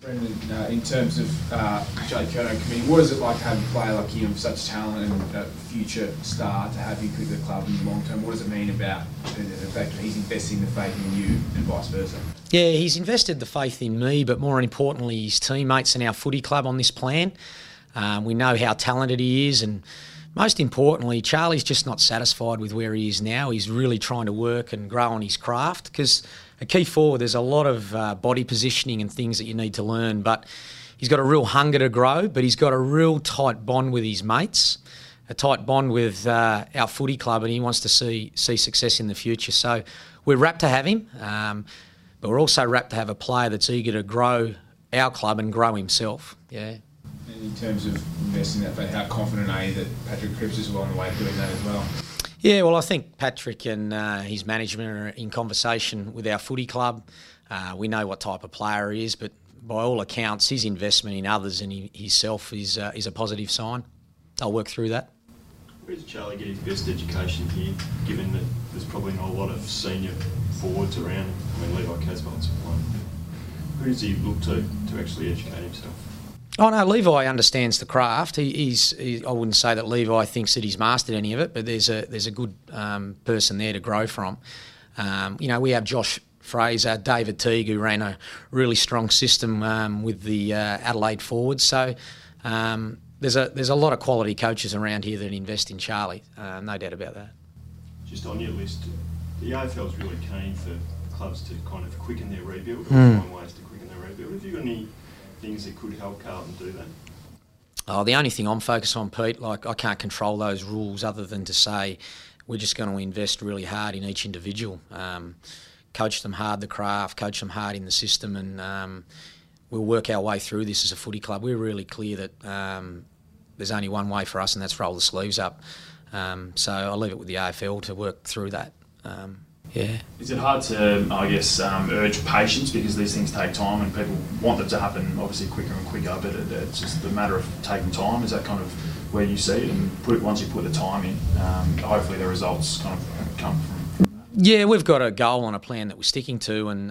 Brendan, in terms of Jay Curnow committee, what is it like having a player like you of such talent and a future star to have you pick the club in the long term? What does it mean about the fact that he's investing the faith in you and vice versa? Yeah, he's invested the faith in me, but more importantly, his teammates and our footy club on this plan. We know how talented he is, and most importantly, Charlie's just not satisfied with where he is now. He's really trying to work and grow on his craft, because a key forward, there's a lot of body positioning and things that you need to learn, but he's got a real hunger to grow, but he's got a real tight bond with his mates, a tight bond with our footy club, and he wants to see success in the future. So we're rapt to have him, but we're also rapt to have a player that's eager to grow our club and grow himself. Yeah. And in terms of investing that faith, how confident are you that Patrick Cripps is well on the way to doing that as well? Yeah, well, I think Patrick and his management are in conversation with our footy club. We know what type of player he is, but by all accounts, his investment in others and himself is a positive sign. I'll work through that. Where does Charlie get his best education here, given that there's probably not a lot of senior forwards around? I mean, Levi Casbolt's one. Who does he look to actually educate himself? Oh no, Levi understands the craft. I wouldn't say that Levi thinks that he's mastered any of it, but there's a good person there to grow from. We have Josh Fraser, David Teague, who ran a really strong system with the Adelaide forwards. So there's a lot of quality coaches around here that invest in Charlie. No doubt about that. Just on your list, the AFL's really keen for clubs to kind of quicken their rebuild, or find ways to quicken their rebuild. Have you got any things that could help Carlton do that? Oh, the only thing I'm focused on, Pete, I can't control those rules other than to say we're just going to invest really hard in each individual. Coach them hard the craft, coach them hard in the system, and we'll work our way through this as a footy club. We're really clear that there's only one way for us, and that's roll the sleeves up. So I'll leave it with the AFL to work through that. Yeah. Is it hard to, urge patience, because these things take time and people want them to happen obviously quicker and quicker, but it's just a matter of taking time? Is that kind of where you see it? And once you put the time in, hopefully the results kind of come from that? Yeah, we've got a goal and a plan that we're sticking to, and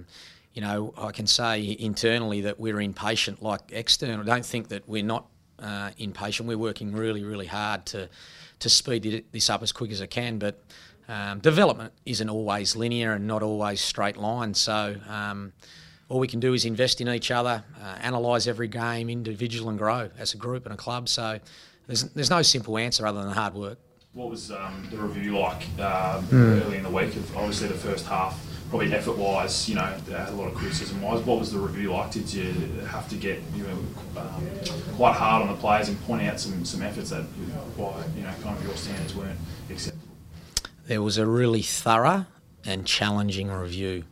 I can say internally that we're impatient like external. I don't think that we're not impatient. We're working really, really hard to speed this up as quick as I can, but development isn't always linear and not always straight line. So all we can do is invest in each other, analyse every game, individual, and grow as a group and a club. So there's no simple answer other than hard work. What was the review like early in the week? Obviously the first half, probably effort-wise, a lot of criticism-wise. What was the review like? Did you have to get quite hard on the players and point out some efforts that, kind of your standards weren't acceptable? There was a really thorough and challenging review.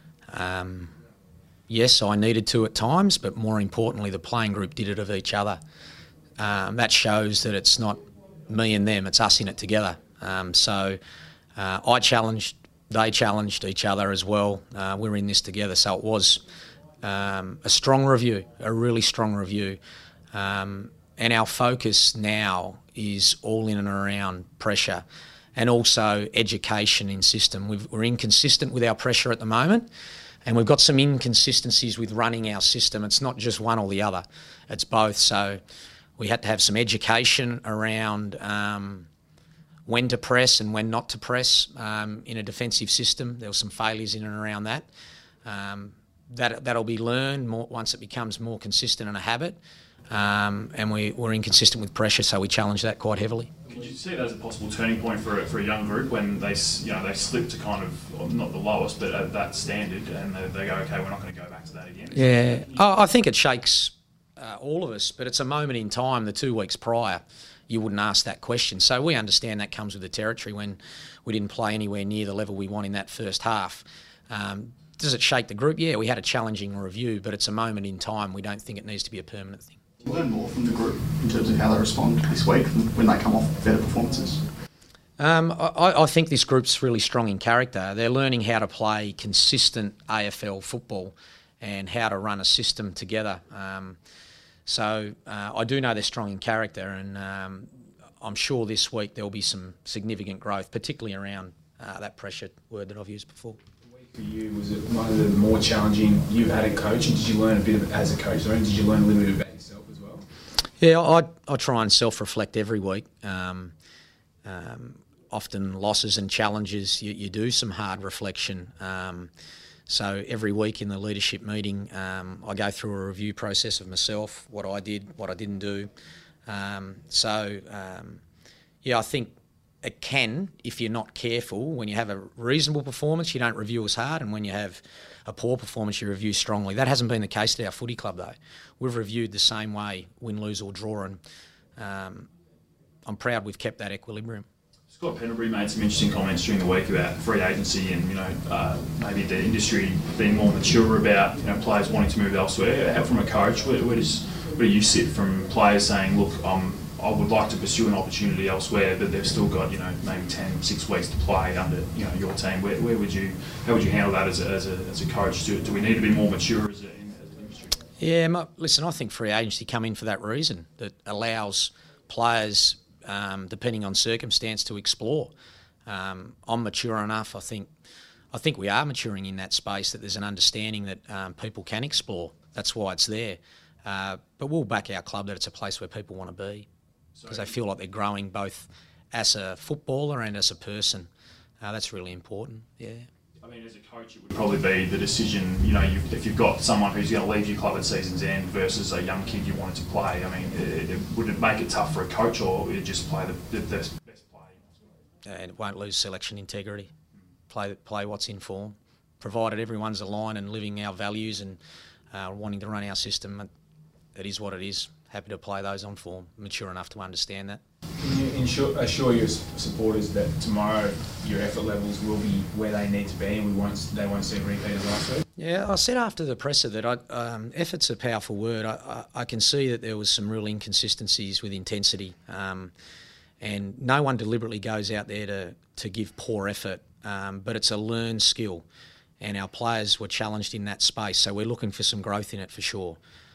Yes, I needed to at times, but more importantly, the playing group did it of each other. That shows that it's not me and them, it's us in it together. I challenged, they challenged each other as well. We're in this together, so it was a strong review, a really strong review. And our focus now is all in and around pressure, and also education in system. We're inconsistent with our pressure at the moment, and we've got some inconsistencies with running our system. It's not just one or the other, it's both. So we had to have some education around when to press and when not to press in a defensive system. There were some failures in and around that. That'll be learned once it becomes more consistent and a habit. And we're inconsistent with pressure, so we challenge that quite heavily. Could you see that as a possible turning point for a young group when they slip to kind of not the lowest, but at that standard, and they go, okay, we're not going to go back to that again? Yeah, I think it shakes all of us, but it's a moment in time. The 2 weeks prior, you wouldn't ask that question. So we understand that comes with the territory when we didn't play anywhere near the level we want in that first half. Does it shake the group? Yeah, we had a challenging review, but it's a moment in time. We don't think it needs to be a permanent thing. You learn more from the group in terms of how they respond this week when they come off better performances? I think this group's really strong in character. They're learning how to play consistent AFL football and how to run a system together. So I do know they're strong in character, and I'm sure this week there'll be some significant growth, particularly around that pressure word that I've used before. for you? Was it one of the more challenging you've had a coach, and did you learn a bit as a coach, or did you learn a little bit about yourself as well? Yeah, I try and self-reflect every week. Often losses and challenges, you do some hard reflection. So every week in the leadership meeting, I go through a review process of myself, what I did, what I didn't do. I think it can, if you're not careful, when you have a reasonable performance, you don't review as hard, and when you have a poor performance, you review strongly. That hasn't been the case at our footy club, though. We've reviewed the same way, win, lose or draw, and I'm proud we've kept that equilibrium. Scott Pendlebury made some interesting comments during the week about free agency and maybe the industry being more mature about players wanting to move elsewhere. How, from a coach, where do you sit from players saying, look, I would like to pursue an opportunity elsewhere, but they've still got maybe 6 weeks to play under your team. How would you handle that as a coach? Do we need to be more mature as an industry? Yeah, listen, I think free agency come in for that reason, that allows players, depending on circumstance, to explore. I'm mature enough. I think we are maturing in that space, that there's an understanding that people can explore. That's why it's there. But we'll back our club that it's a place where people want to be, because they feel like they're growing both as a footballer and as a person. That's really important, yeah. I mean, as a coach, it would probably be the decision, if you've got someone who's going to leave your club at season's end versus a young kid you wanted to play. I mean, would it make it tough for a coach, or would it just play the best play? And it won't lose selection integrity. Play what's in form. Provided everyone's aligned and living our values and wanting to run our system, it is what it is. Happy to play those on form. Mature enough to understand that. Can you assure your supporters that tomorrow your effort levels will be where they need to be, and they won't see a repeat of last week? Yeah, I said after the presser that effort's a powerful word. I can see that there was some real inconsistencies with intensity, and no one deliberately goes out there to give poor effort, but it's a learned skill, and our players were challenged in that space, so we're looking for some growth in it for sure.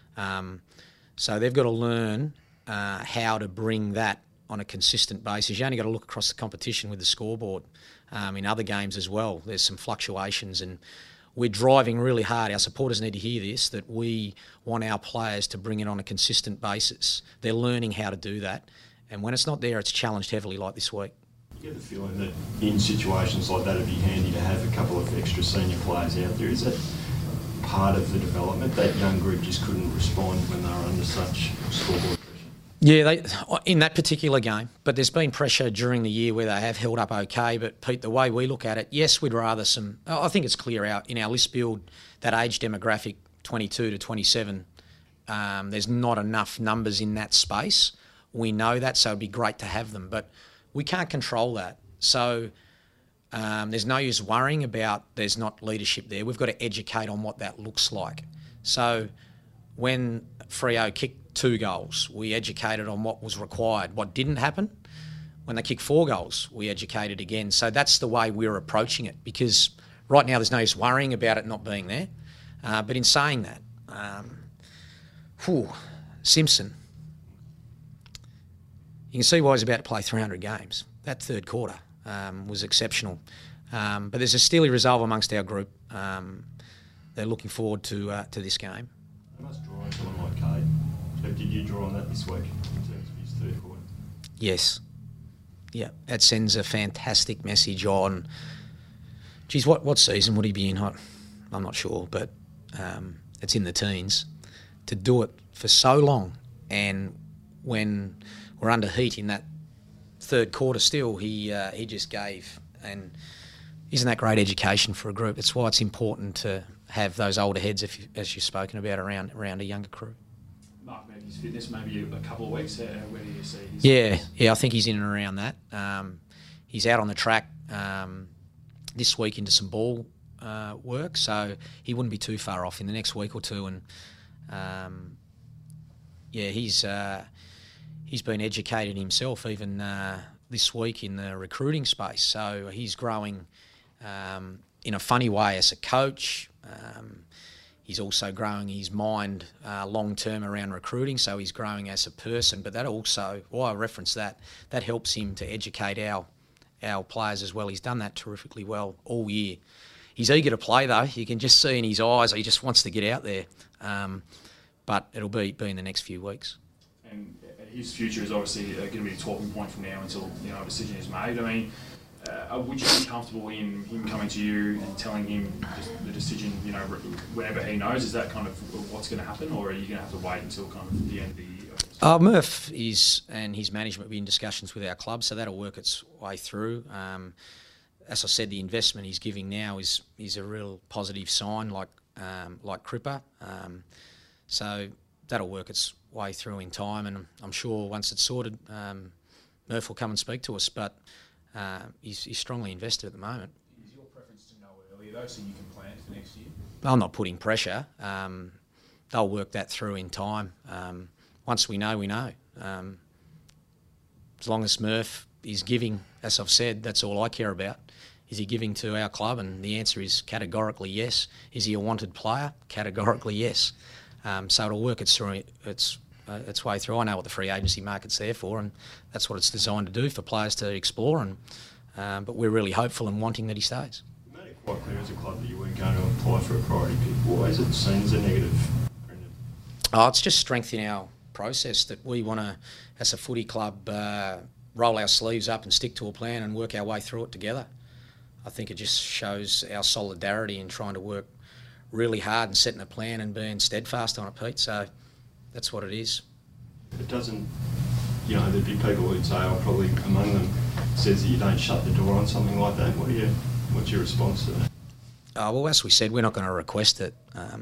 So they've got to learn how to bring that on a consistent basis. You only got to look across the competition with the scoreboard. In other games as well, there's some fluctuations, and we're driving really hard. Our supporters need to hear this, that we want our players to bring it on a consistent basis. They're learning how to do that, and when it's not there, it's challenged heavily like this week. You get the feeling that in situations like that, it'd be handy to have a couple of extra senior players out there. Is that part of the development? That young group just couldn't respond when they were under such scoreboard pressure? Yeah, in that particular game, but there's been pressure during the year where they have held up okay. But Pete, the way we look at it, yes, we'd rather some. I think it's clear in our list build, that age demographic, 22 to 27. There's not enough numbers in that space. We know that, so it'd be great to have them, but we can't control that. So there's no use worrying about there's not leadership there. We've got to educate on what that looks like. So when Freo kicked 2 goals, we educated on what was required. What didn't happen? When they kicked 4 goals, we educated again. So that's the way we're approaching it, because right now there's no use worrying about it not being there. But in saying that, Simpson, you can see why he's about to play 300 games. That third quarter was exceptional. But there's a steely resolve amongst our group. They're looking forward to this game. They must draw on someone like Cade. So did you draw on that this week in terms of his third quarter? Yes. Yeah, that sends a fantastic message on, geez, what season would he be in? I'm not sure, but it's in the teens. To do it for so long, and when we're under heat in that third quarter still, he just gave. And isn't that great education for a group? That's why it's important to have those older heads, as you've spoken about, around a younger crew. Mark, maybe his fitness, maybe a couple of weeks. Where do you see his fitness? Yeah, I think he's in and around that. He's out on the track this week into some ball work, so he wouldn't be too far off in the next week or two. And he's been educated himself even this week in the recruiting space. So he's growing in a funny way as a coach. He's also growing his mind long-term around recruiting, so he's growing as a person. But that also, why I reference that helps him to educate our players as well. He's done that terrifically well all year. He's eager to play though. You can just see in his eyes he just wants to get out there. But it'll be in the next few weeks. And his future is obviously going to be a talking point from now until a decision is made. I mean, would you be comfortable in him coming to you and telling him the decision, whenever he knows? Is that kind of what's going to happen, or are you going to have to wait until kind of the end of the year? Murph and his management will be in discussions with our club, so that'll work its way through. As I said, the investment he's giving now is a real positive sign, like Cripper. So that'll work its way through in time, and I'm sure once it's sorted, Murph will come and speak to us. But he's strongly invested at the moment. Is your preference to know earlier though, so you can plan for next year? I'm not putting pressure. They'll work that through in time. Once we know, we know. As long as Murph is giving, as I've said, that's all I care about. Is he giving to our club? And the answer is categorically yes. Is he a wanted player? Categorically yes. So it'll work its way through. I know what the free agency market's there for, and that's what it's designed to do, for players to explore. And but we're really hopeful and wanting that he stays. You made it quite clear as a club that you weren't going to apply for a priority pick. Why is it seen as a negative, Brendan? It's just strength in our process that we want to, as a footy club, roll our sleeves up and stick to a plan and work our way through it together. I think it just shows our solidarity in trying to work really hard and setting a plan and being steadfast on it, Pete. So that's what it is. It doesn't, there'd be people who'd say, probably among them, says that you don't shut the door on something like that. What's your response to that? Well, as we said, we're not going to request it.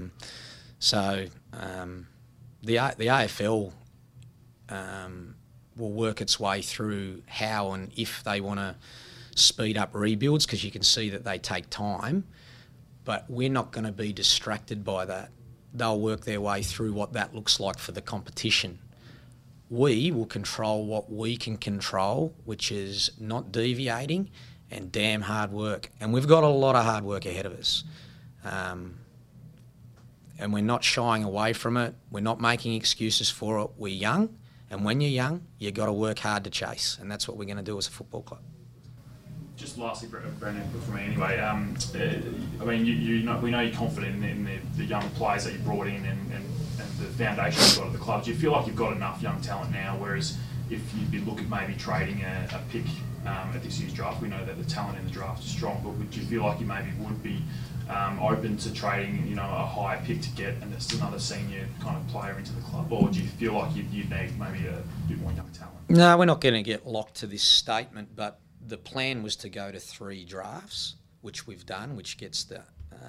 The AFL will work its way through how and if they want to speed up rebuilds, because you can see that they take time, but we're not going to be distracted by that. They'll work their way through what that looks like for the competition. We will control what we can control, which is not deviating and damn hard work. And we've got a lot of hard work ahead of us. And we're not shying away from it. We're not making excuses for it. We're young, and when you're young, you've got to work hard to chase, and that's what we're going to do as a football club. Just lastly, Brendan, for me anyway, we know you're confident in the young players that you brought in and the foundation you've got at the club. Do you feel like you've got enough young talent now, whereas if you'd be looking maybe trading a pick at this year's draft, we know that the talent in the draft is strong, but would you feel like you maybe would be open to trading, a higher pick to get another senior kind of player into the club, or do you feel like you'd need maybe a bit more young talent? No, we're not going to get locked to this statement, but the plan was to go to 3 drafts, which we've done, which gets the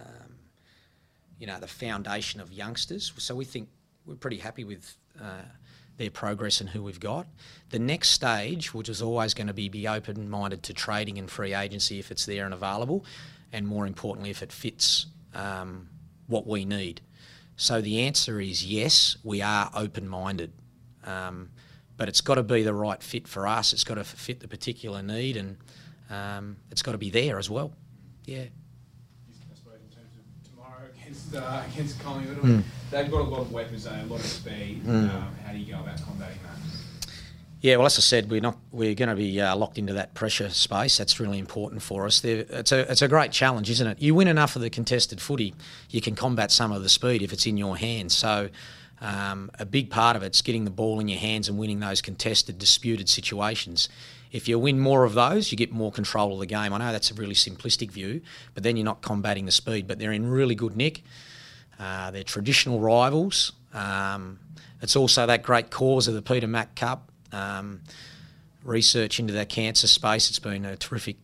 foundation of youngsters. So we think we're pretty happy with their progress and who we've got. The next stage, which is always going to be open-minded to trading and free agency if it's there and available, and more importantly, if it fits what we need. So the answer is yes, we are open-minded. But it's got to be the right fit for us. It's got to fit the particular need, and it's got to be there as well. Yeah. I suppose in terms of tomorrow against Collingwood, they've got a lot of weapons, a lot of speed. How do you go about combating that? Yeah, well, as I said, we're going to be locked into that pressure space. That's really important for us. It's a great challenge, isn't it? You win enough of the contested footy, you can combat some of the speed if it's in your hands. So a big part of it's getting the ball in your hands and winning those contested, disputed situations. If you win more of those, you get more control of the game. I know that's a really simplistic view, but then you're not combating the speed. But they're in really good nick. They're traditional rivals. It's also that great cause of the Peter Mac Cup. Research into that cancer space. It's been a terrific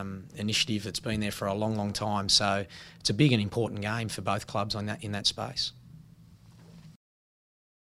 initiative that's been there for a long, long time. So it's a big and important game for both clubs in that space.